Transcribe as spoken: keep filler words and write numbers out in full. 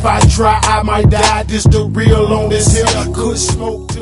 if I try, I might die. This the real on this hill. Good smoke to